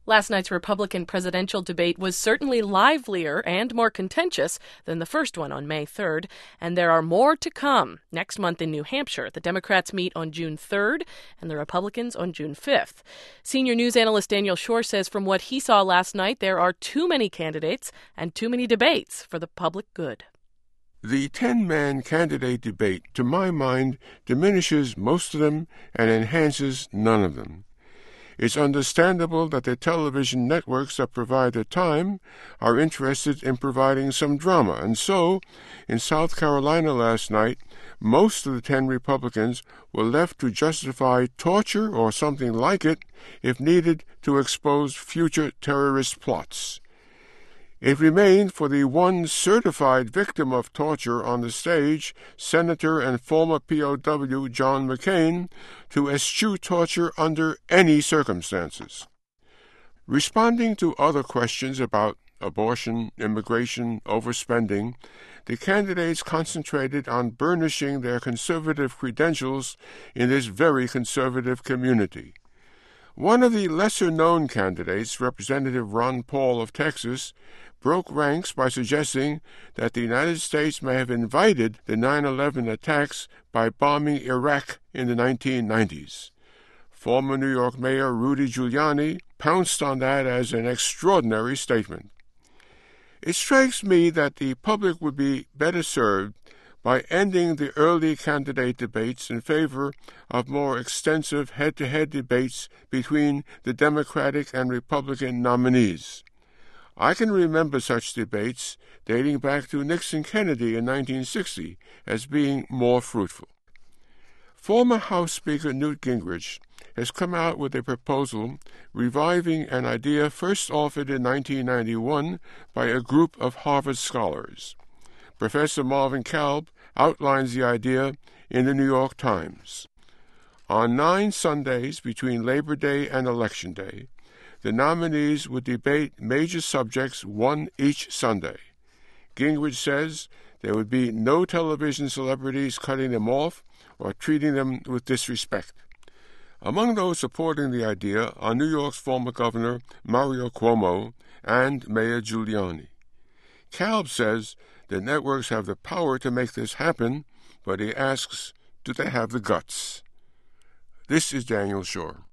Last night's Republican presidential debate was certainly livelier and more contentious than the first one on May 3rd, and there are more to come. Next month in New Hampshire, the Democrats meet on June 3rd and the Republicans on June 5th. Senior news analyst Daniel Schorr says from what he saw last night, there are too many candidates and too many debates for the public good. The 10-man candidate debate, to my mind, diminishes most of them and enhances none of them. It's understandable that the television networks that provide the time are interested in providing some drama, and so, in South Carolina last night, most of the 10 Republicans were left to justify torture or something like it if needed to expose future terrorist plots. It remained for the one certified victim of torture on the stage, Senator and former POW John McCain, to eschew torture under any circumstances. Responding to other questions about abortion, immigration, overspending, the candidates concentrated on burnishing their conservative credentials in this very conservative community. One of the lesser-known candidates, Representative Ron Paul of Texas, broke ranks by suggesting that the United States may have invited the 9/11 attacks by bombing Iraq in the 1990s. Former New York Mayor Rudy Giuliani pounced on that as an extraordinary statement. It strikes me that the public would be better served by ending the early candidate debates in favor of more extensive head-to-head debates between the Democratic and Republican nominees. I can remember such debates dating back to Nixon-Kennedy in 1960 as being more fruitful. Former House Speaker Newt Gingrich has come out with a proposal reviving an idea first offered in 1991 by a group of Harvard scholars. Professor Marvin Kalb outlines the idea in the New York Times. On 9 Sundays between Labor Day and Election Day, the nominees would debate major subjects, one each Sunday. Gingrich says there would be no television celebrities cutting them off or treating them with disrespect. Among those supporting the idea are New York's former governor Mario Cuomo and Mayor Giuliani. Kalb says the networks have the power to make this happen, but he asks, do they have the guts? This is Daniel Schorr.